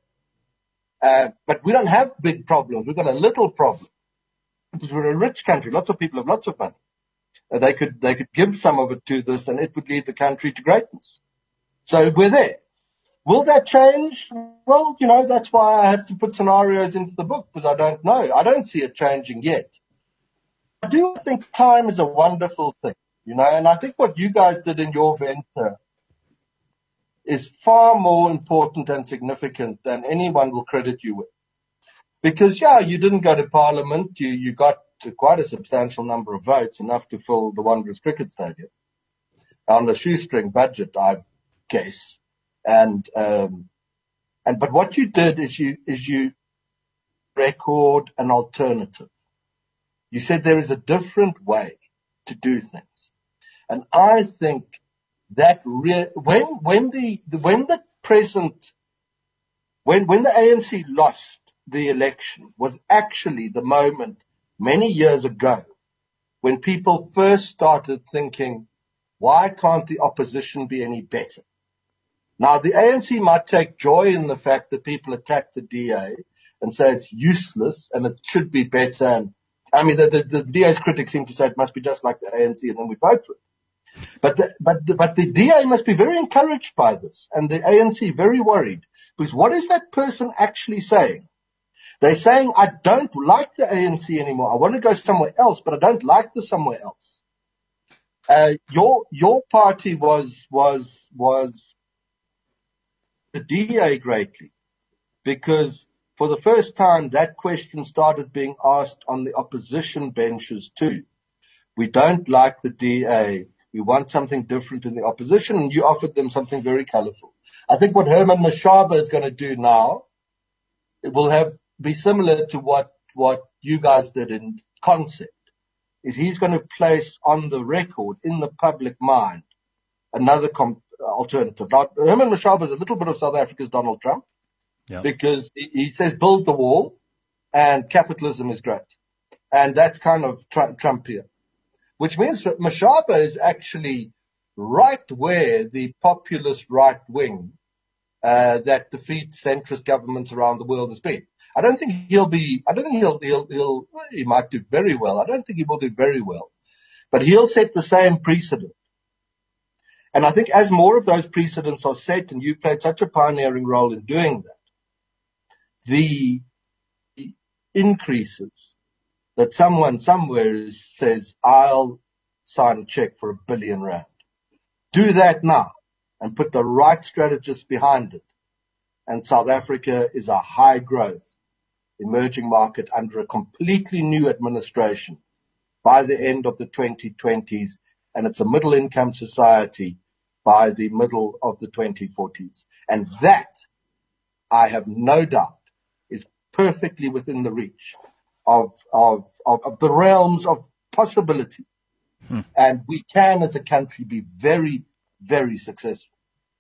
Uh, but we don't have big problems. We've got a little problem because we're a rich country. Lots of people have lots of money. Uh, they could they could give some of it to this, and it would lead the country to greatness. So we're there. Will that change? Well, you know, that's why I have to put scenarios into the book, because I don't know. I don't see it changing yet. I do think time is a wonderful thing, you know, and I think what you guys did in your venture is far more important and significant than anyone will credit you with. Because, yeah, you didn't go to Parliament. You, you got to quite a substantial number of votes, enough to fill the Wanderers Cricket Stadium on a shoestring budget, I guess. And, um, and, but what you did is you, is you record an alternative. You said there is a different way to do things. And I think that re- when, when the, the, when the present, when, when the A N C lost the election was actually the moment many years ago when people first started thinking, why can't the opposition be any better? Now, the A N C might take joy in the fact that people attack the D A and say it's useless and it should be better. And I mean, the, the, the D A's critics seem to say it must be just like the A N C and then we vote for it. But the, but the, but the D A must be very encouraged by this and the A N C very worried, because what is that person actually saying? They're saying, I don't like the A N C anymore. I want to go somewhere else, but I don't like the somewhere else. Uh, your, your party was, was, was the D A greatly, because for the first time that question started being asked on the opposition benches too. We don't like the D A. We want something different in the opposition, and you offered them something very colorful. I think what Herman Mashaba is going to do now, it will have be similar to what, what you guys did in concept, is he's going to place on the record in the public mind another com- alternative. Now, Herman Mashaba is a little bit of South Africa's Donald Trump, yeah. because he, he says build the wall and capitalism is great. And that's kind of Trump, Trump here. which means that Mashaba is actually right where the populist right wing uh, that defeats centrist governments around the world has been. I don't think he'll be, I don't think he'll, he'll, he'll, well, he might do very well. I don't think he will do very well, but he'll set the same precedent. And I think as more of those precedents are set, and you played such a pioneering role in doing that, the increases that someone somewhere is, says, I'll sign a check for a billion rand. Do that now and put the right strategists behind it. And South Africa is a high growth emerging market under a completely new administration by the end of the twenty twenties. And it's a middle income society by the middle of the twenty forties. And that, I have no doubt, is perfectly within the reach of, of, of, of the realms of possibility. Hmm. And we can, as a country, be very, very successful.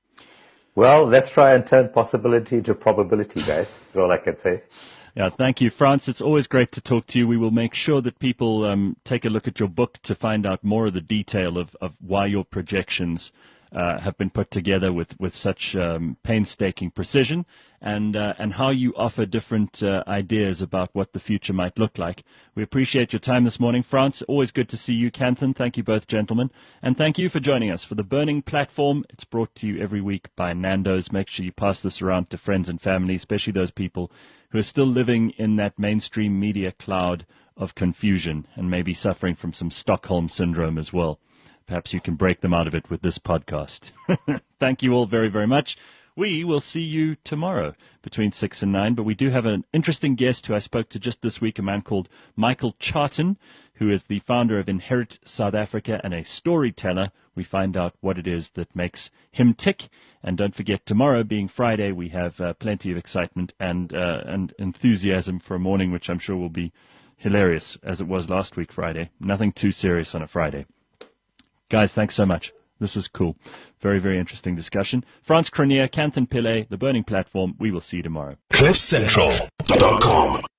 Well, let's try and turn possibility to probability, guys. That's all I can say. Yeah, thank you, Frans. It's always great to talk to you. We will make sure that people um, take a look at your book to find out more of the detail of, of why your projections uh, have been put together with, with such um, painstaking precision, and uh, and how you offer different uh, ideas about what the future might look like. We appreciate your time this morning, Frans. Always good to see you, Kanthan. Thank you both, gentlemen. And thank you for joining us for The Burning Platform. It's brought to you every week by Nando's. Make sure you pass this around to friends and family, especially those people who are still living in that mainstream media cloud of confusion and maybe suffering from some Stockholm syndrome as well. Perhaps you can break them out of it with this podcast. Thank you all very, very much. We will see you tomorrow between six and nine, but we do have an interesting guest who I spoke to just this week, a man called Michael Charton, who is the founder of Inherit South Africa and a storyteller. We find out what it is that makes him tick. And don't forget, tomorrow being Friday, we have uh, plenty of excitement and, uh, and enthusiasm for a morning, which I'm sure will be hilarious, as it was last week Friday. Nothing too serious on a Friday. Guys, thanks so much. This was cool. Very, very interesting discussion. Frans Cronje, Kanthan Pillay, The Burning Platform. We will see you tomorrow. cliff central dot com